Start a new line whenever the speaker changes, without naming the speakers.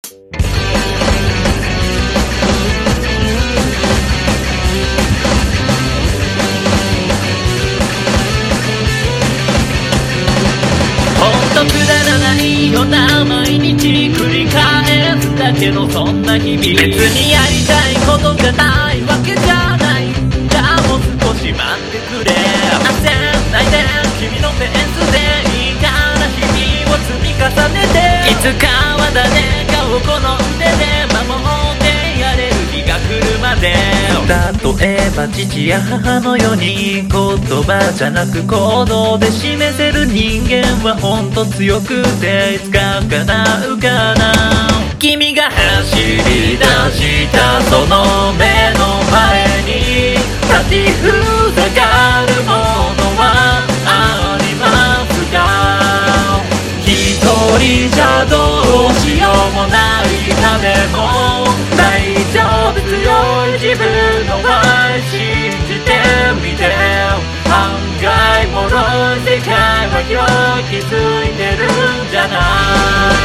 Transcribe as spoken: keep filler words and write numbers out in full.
ほんとくだらないような毎日繰り返すだけのそんな日々、別にやりたいことがないわけじゃない。じゃあもう少し待ってくれ。焦んないで君のペースでいいから日々を積み重ねて、いつかは誰かをこの腕で守ってやれる日が来るまで。例えば父や母のように言葉じゃなく行動で示せる人間はほんと強くて、いつか叶うかな。君が走り出したその目の前に立ちふさがるものはありますか。一人じゃどうしようもないためも大丈夫、強い自分の愛信じてみて。案外脆い世界はよく気づいてるんじゃない。